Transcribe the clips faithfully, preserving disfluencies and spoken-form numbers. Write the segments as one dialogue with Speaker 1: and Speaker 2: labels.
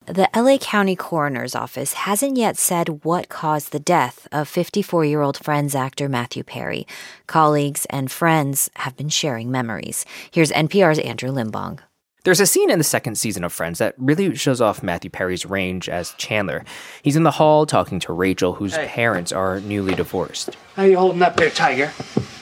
Speaker 1: the L A County Coroner's Office hasn't yet said what caused the death of fifty-four-year-old Friends actor Matthew Perry. Colleagues and friends have been sharing memories. Here's N P R's Andrew Limbong.
Speaker 2: There's a scene in the second season of Friends that really shows off Matthew Perry's range as Chandler. He's in the hall talking to Rachel, whose hey. parents are newly divorced.
Speaker 3: How you holding up there, Tiger?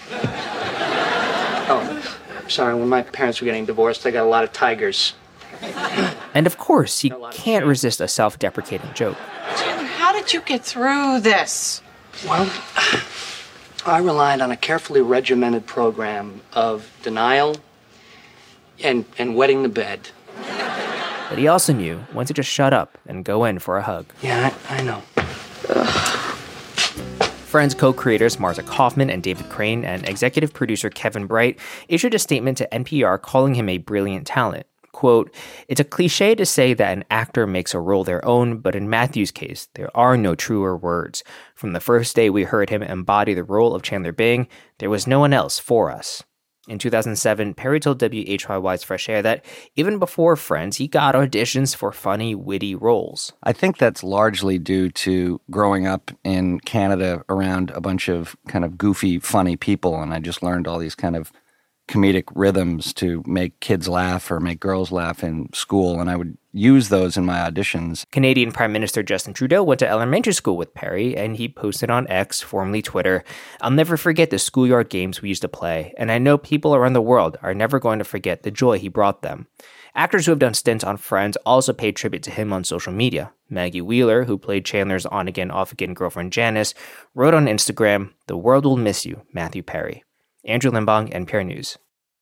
Speaker 3: Oh, sorry, when my parents were getting divorced, I got a lot of tigers.
Speaker 2: And of course, he can't resist a self-deprecating joke.
Speaker 4: Jim, how did you get through this?
Speaker 3: Well, I relied on a carefully regimented program of denial and, and wetting the bed.
Speaker 2: But he also knew when to just shut up and go in for a hug.
Speaker 3: Yeah, I, I know. Ugh.
Speaker 2: Friends co-creators Martha Kaufman and David Crane and executive producer Kevin Bright issued a statement to N P R calling him a brilliant talent. Quote, "It's a cliche to say that an actor makes a role their own, but in Matthew's case, there are no truer words. From the first day we heard him embody the role of Chandler Bing, there was no one else for us." In two thousand seven, Perry told W H Y Y's Fresh Air that even before Friends, he got auditions for funny, witty roles.
Speaker 5: I think that's largely due to growing up in Canada around a bunch of kind of goofy, funny people, and I just learned all these kind of comedic rhythms to make kids laugh or make girls laugh in school, and I would use those in my auditions.
Speaker 2: Canadian Prime Minister Justin Trudeau went to elementary school with Perry, and he posted on X, formerly Twitter, "I'll never forget the schoolyard games we used to play, and I know people around the world are never going to forget the joy he brought them." Actors who have done stints on Friends also paid tribute to him on social media. Maggie Wheeler, who played Chandler's on-again, off-again girlfriend Janice, wrote on Instagram, "The world will miss you, Matthew Perry." Andrew Limbong, N P R News.